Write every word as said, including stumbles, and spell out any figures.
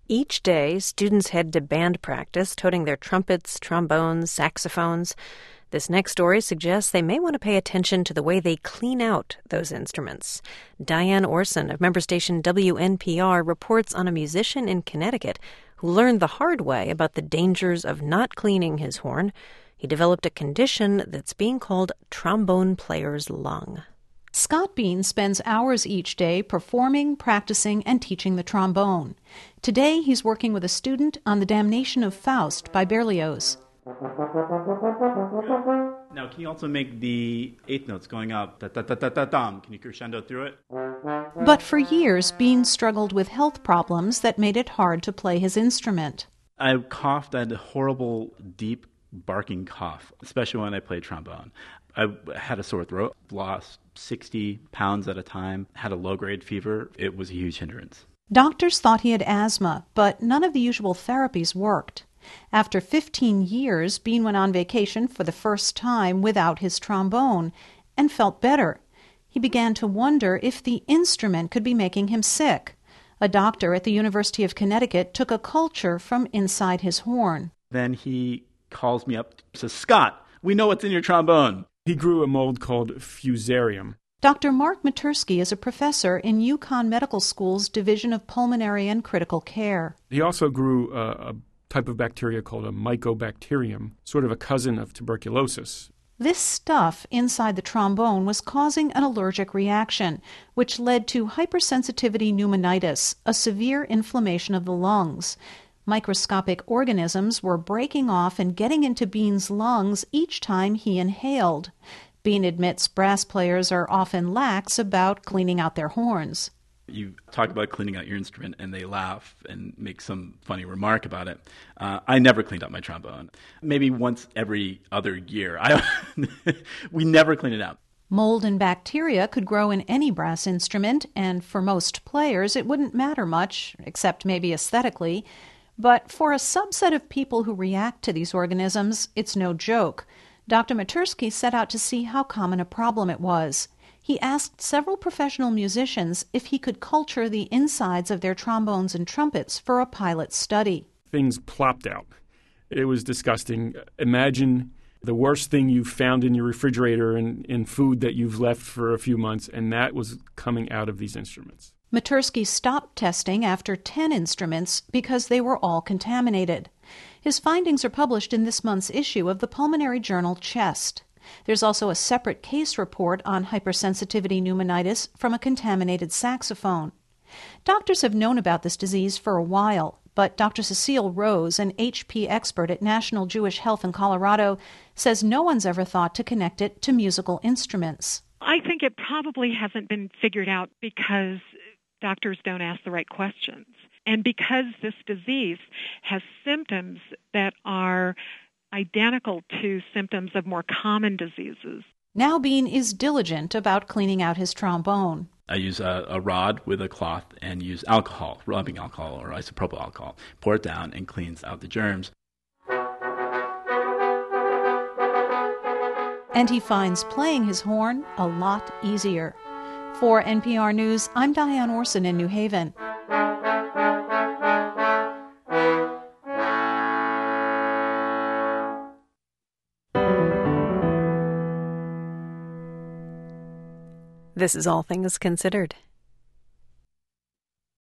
Each day, students head to band practice, toting their trumpets, trombones, saxophones. This next story suggests they may want to pay attention to the way they clean out those instruments. Diane Orson of member station W N P R reports on a musician in Connecticut who learned the hard way about the dangers of not cleaning his horn. He developed a condition that's being called trombone player's lung. Scott Bean spends hours each day performing, practicing, and teaching the trombone. Today, he's working with a student on The Damnation of Faust by Berlioz. Now, can you also make the eighth notes going up, da-da-da-da-da-dum? Can you crescendo through it? But for years, Bean struggled with health problems that made it hard to play his instrument. I coughed, I had a horrible, deep, barking cough, especially when I played trombone. I had a sore throat, lost sixty pounds at a time, had a low-grade fever. It was a huge hindrance. Doctors thought he had asthma, but none of the usual therapies worked. After fifteen years, Bean went on vacation for the first time without his trombone and felt better. He began to wonder if the instrument could be making him sick. A doctor at the University of Connecticut took a culture from inside his horn. Then he calls me up and says, "Scott, we know what's in your trombone." He grew a mold called Fusarium. Doctor Mark Matursky is a professor in UConn Medical School's Division of Pulmonary and Critical Care. He also grew a, a type of bacteria called a Mycobacterium, sort of a cousin of tuberculosis. This stuff inside the trombone was causing an allergic reaction, which led to hypersensitivity pneumonitis, a severe inflammation of the lungs. Microscopic organisms were breaking off and getting into Bean's lungs each time he inhaled. Bean admits brass players are often lax about cleaning out their horns. You talk about cleaning out your instrument, and they laugh and make some funny remark about it. Uh, I never cleaned out my trombone. Maybe once every other year. I we never clean it out. Mold and bacteria could grow in any brass instrument, and for most players it wouldn't matter much, except maybe aesthetically. But for a subset of people who react to these organisms, it's no joke. Doctor Matursky set out to see how common a problem it was. He asked several professional musicians if he could culture the insides of their trombones and trumpets for a pilot study. Things plopped out. It was disgusting. Imagine the worst thing you've found in your refrigerator and in food that you've left for a few months, and that was coming out of these instruments. Matursky stopped testing after ten instruments because they were all contaminated. His findings are published in this month's issue of the pulmonary journal Chest. There's also a separate case report on hypersensitivity pneumonitis from a contaminated saxophone. Doctors have known about this disease for a while, but Doctor Cecile Rose, an H P expert at National Jewish Health in Colorado, says no one's ever thought to connect it to musical instruments. I think it probably hasn't been figured out because doctors don't ask the right questions. And because this disease has symptoms that are identical to symptoms of more common diseases. Now Bean is diligent about cleaning out his trombone. I use a, a rod with a cloth and use alcohol, rubbing alcohol or isopropyl alcohol. Pour it down and cleans out the germs. And he finds playing his horn a lot easier. For N P R News, I'm Diane Orson in New Haven. This is All Things Considered.